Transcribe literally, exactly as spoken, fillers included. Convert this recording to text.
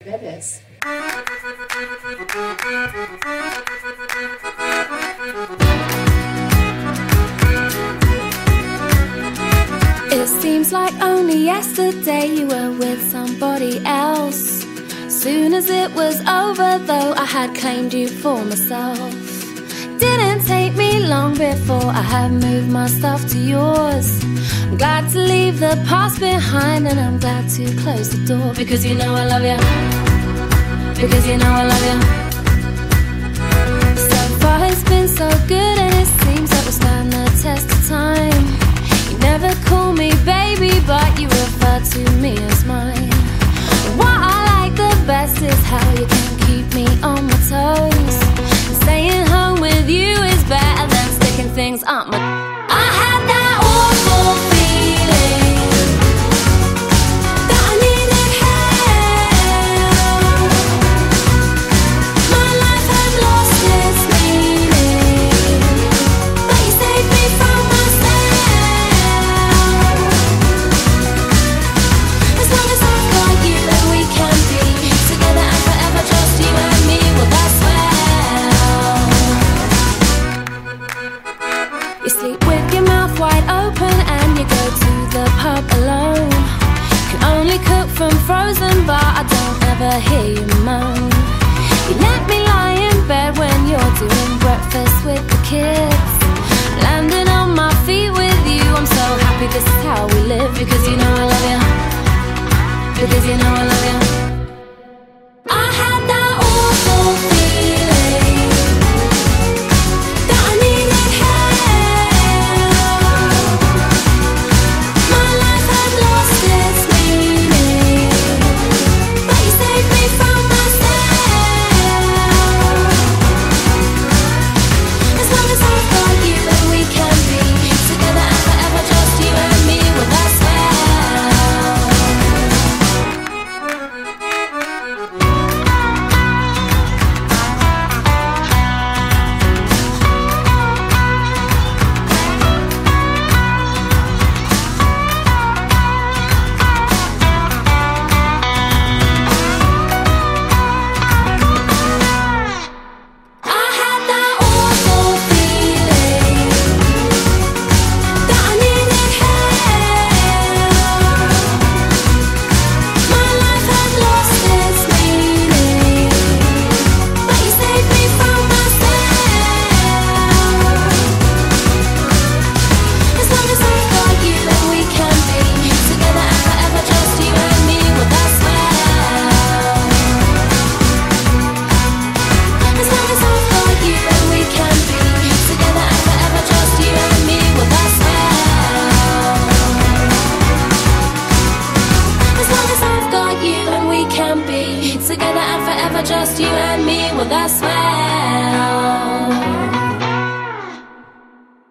goodness. It seems like only yesterday you were with somebody else. Soon as it was over though, I had claimed you for myself. Didn't take me long before I had moved my stuff to yours. I'm glad to leave the past behind, and I'm glad to close the door. Because you know I love you. Because you know I love you. So far it's been so good, and it seems like we'll stand the test of time. You never call me baby, but you refer to me as mine. What I like the best is how you can keep me on my toes. Staying home with you is better than sticking things up my... I had that awful feeling that I needed help. My life had lost its meaning, but you saved me from myself. As long as I've got you, then we can be together and forever, just you and me. Well, that's well. You sleep with your mouth wide open and you go to the pub alone. Can only cook from frozen, but I don't ever hear you moan. You let me lie in bed when you're doing breakfast with the kids. Landing on my feet with you, I'm so happy this is how we live. Because you know I love you. Because you know I love you. I had that awful feeling that I needed help. My life had lost its meaning, but you saved me from myself. As long as I've got you, then we can be together and forever, just you and me. Well, that's well. I had that awful feeling that I needed help. My life had lost its meaning, but you saved me from myself. As long as I've got you, then we can be together and forever, just you and me. Well, that's well. As long as I've got you, then we can be together and forever, just you and me. Well, that's well. As long as I've got you, then we can be together and forever, just you and me. Well, that's well.